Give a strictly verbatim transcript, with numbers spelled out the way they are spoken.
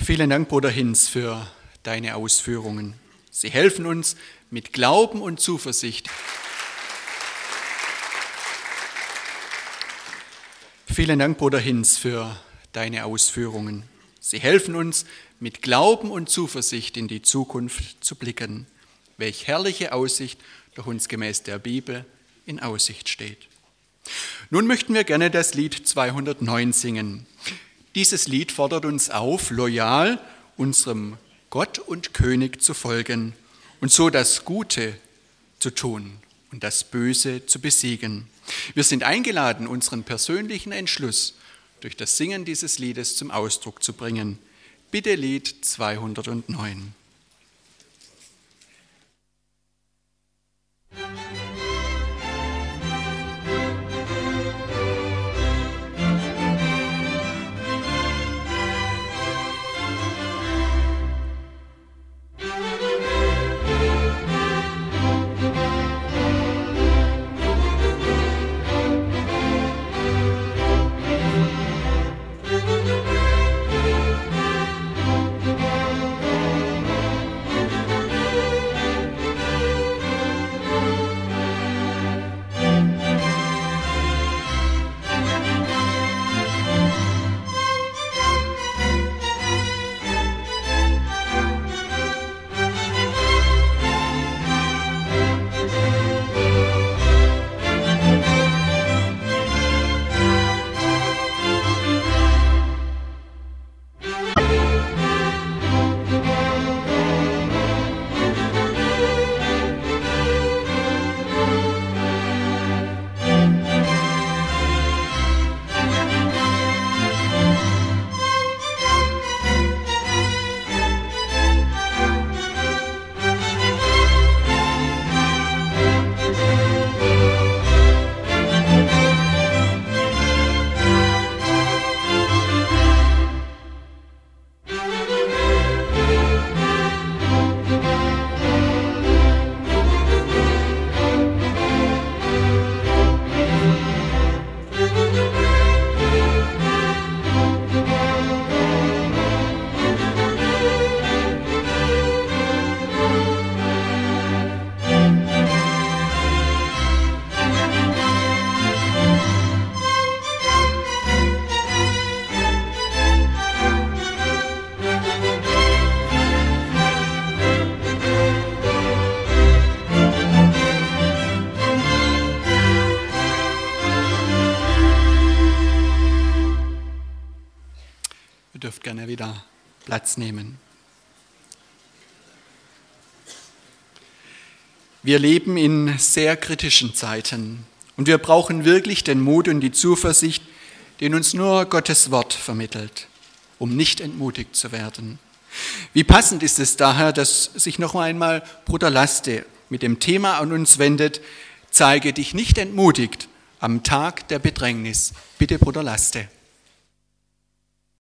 Vielen Dank, Bruder Hinz, für deine Ausführungen. Sie helfen uns mit Glauben und Zuversicht. Vielen Dank, Bruder Hinz, für deine Ausführungen. Sie helfen uns mit Glauben und Zuversicht in die Zukunft zu blicken. Welch herrliche Aussicht durch uns gemäß der Bibel in Aussicht steht. Nun möchten wir gerne das Lied zweihundertneun singen. Dieses Lied fordert uns auf, loyal unserem Gott und König zu folgen und so das Gute zu tun und das Böse zu besiegen. Wir sind eingeladen, unseren persönlichen Entschluss durch das Singen dieses Liedes zum Ausdruck zu bringen. Bitte Lied zweihundertneun. Ihr dürft gerne wieder Platz nehmen. Wir leben in sehr kritischen Zeiten und wir brauchen wirklich den Mut und die Zuversicht, den uns nur Gottes Wort vermittelt, um nicht entmutigt zu werden. Wie passend ist es daher, dass sich noch einmal Bruder Laste mit dem Thema an uns wendet: Zeige dich nicht entmutigt am Tag der Bedrängnis. Bitte, Bruder Laste.